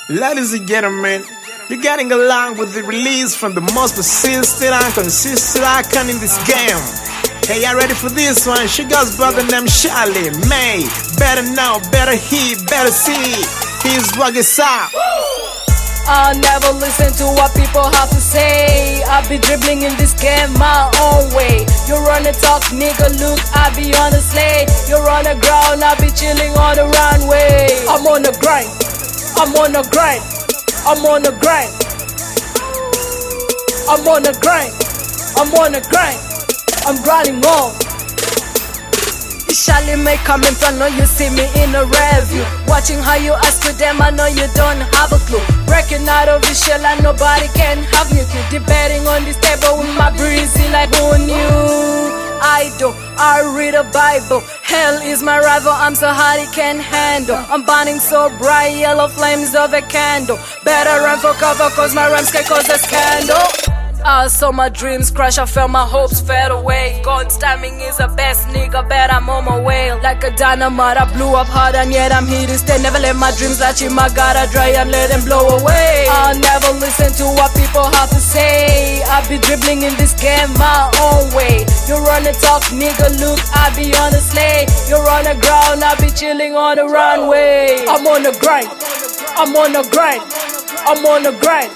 Ladies and gentlemen, you're getting along with the release from the most persistent and consistent icon in this game. Hey, y'all ready for this one? She goes by the name Charlie May. Better know, better hear, better see. Here's what it's up. I never listen to what people have to say. I be dribbling in this game my own way. You run the talk, nigga, look, I be on the sleigh. You're on the ground, I be chilling on the runway. I'm on the grind, I'm on the grind, I'm on the grind, I'm on the grind, I'm on the grind, I'm grinding on. Charlie May coming from, know you see me in a review. Watching how you ask to them, I know you don't have a clue. Breaking out of his shell and nobody can have me. Keep debating on this table with my breezy like who knew. I read a Bible. Hell is my rival, I'm so hard it can handle. I'm burning so bright, yellow flames of a candle. Better run for cover cause my rhymes can cause a scandal. I saw my dreams crash, I felt my hopes fade away. God's timing is the best, nigga, bet I'm on my way. Like a dynamite, I blew up hard and yet I'm here to stay. Never let my dreams latch in, my God, I dry and let them blow away. I'll never listen to what people have to say. I be dribbling in this game my own way. You run the talk, nigga, look, I be on the sleigh. You're on the ground, I be chilling on the runway. I'm on the grind, I'm on the grind, I'm on the grind,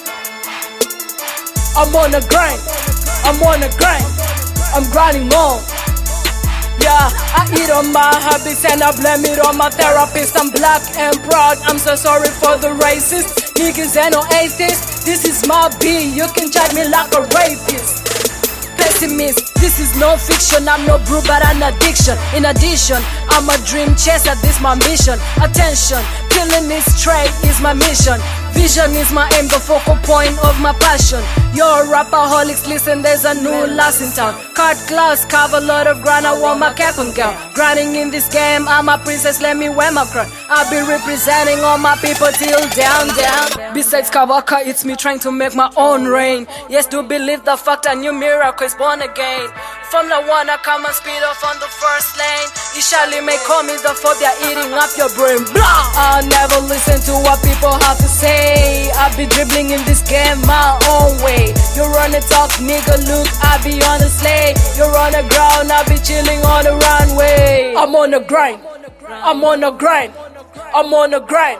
I'm on the grind, I'm on the grind, I'm grinding on. Yeah, I eat on my habits and I blame it on my therapist. I'm black and proud, I'm so sorry for the racist niggas and no atheists. This is my beat, you can judge me like a rapist. Pessimist, this is no fiction, I'm no brew but an addiction. In addition, I'm a dream chaser, this my mission. Attention, killing this trade is my mission. Vision is my aim, the focal point of my passion. You're a rapperholics, listen, there's a new lass in town. Cut class, cover a lot of ground, I want my cap and gown. Grinding in this game, I'm a princess, let me wear my crown. I'll be representing all my people till down. Besides Kawaka, it's me trying to make my own reign. Yes, do believe the fact a new miracle is born again. Formula 1, I come and speed off on the first lane. You Charlie May call me the phobia, eating up your brain. Blah! I'll never listen to what people have to say. I be dribbling in this game my own way. You run the talk, nigga, look, I be on the sleigh. You're on the ground, I be chilling on the runway. I'm on the grind, I'm on the grind, I'm on the grind,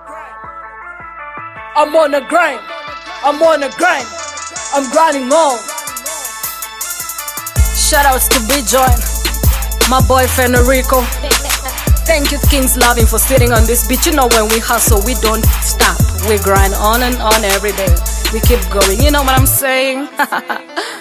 I'm on the grind, I'm on the grind, I'm grinding on. Shoutouts to B-Joint, my boy Fenerico. Thank you Kings Loving for sitting on this beat. You know when we hustle we don't stop. We grind on and on every day. We keep going, you know what I'm saying?